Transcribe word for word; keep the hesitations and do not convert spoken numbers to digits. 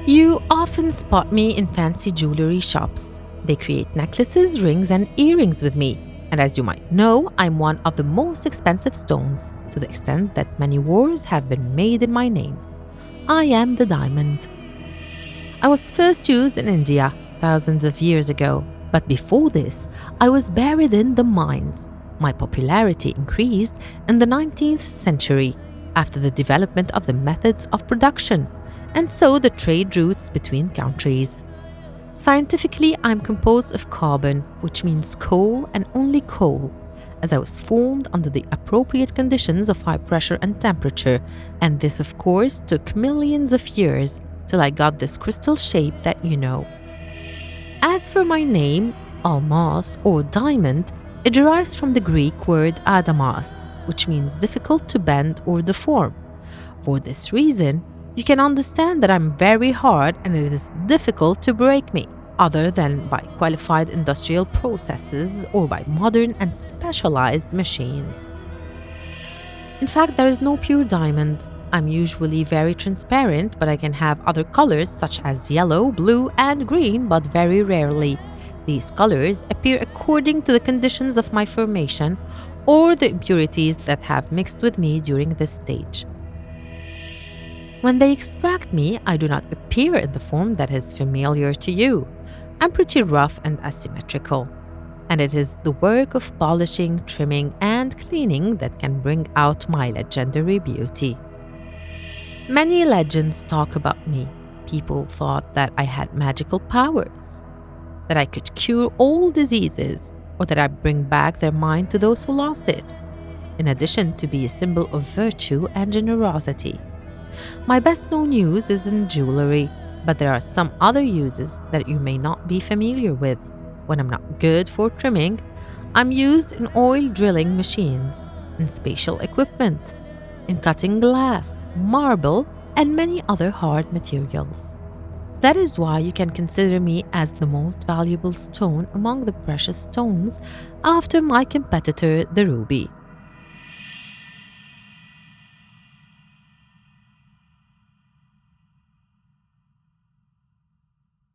You often spot me in fancy jewelry shops. They create necklaces, rings, and earrings with me. And as you might know, I'm one of the most expensive stones, to the extent that many wars have been made in my name. I am the diamond. I was first used in India thousands of years ago, but before this, I was buried in the mines. My popularity increased in the nineteenth century after the development of the methods of production, and so the trade routes between countries. Scientifically, I'm composed of carbon, which means coal and only coal, as I was formed under the appropriate conditions of high pressure and temperature, and this, of course, took millions of years till I got this crystal shape that you know. As for my name, Almas or diamond, it derives from the Greek word adamas, which means difficult to bend or deform. For this reason, you can understand that I'm very hard and it is difficult to break me, other than by qualified industrial processes or by modern and specialized machines. In fact, there is no pure diamond. I'm usually very transparent, but I can have other colors such as yellow, blue, and green, but very rarely. These colors appear according to the conditions of my formation or the impurities that have mixed with me during this stage. When they extract me, I do not appear in the form that is familiar to you. I'm pretty rough and asymmetrical, and it is the work of polishing, trimming, and cleaning that can bring out my legendary beauty. Many legends talk about me. People thought that I had magical powers, that I could cure all diseases, or that I bring back their mind to those who lost it, in addition to be a symbol of virtue and generosity. My best known use is in jewelry, but there are some other uses that you may not be familiar with. When I'm not good for trimming, I'm used in oil drilling machines, in spatial equipment, in cutting glass, marble, and many other hard materials. That is why you can consider me as the most valuable stone among the precious stones after my competitor, the ruby.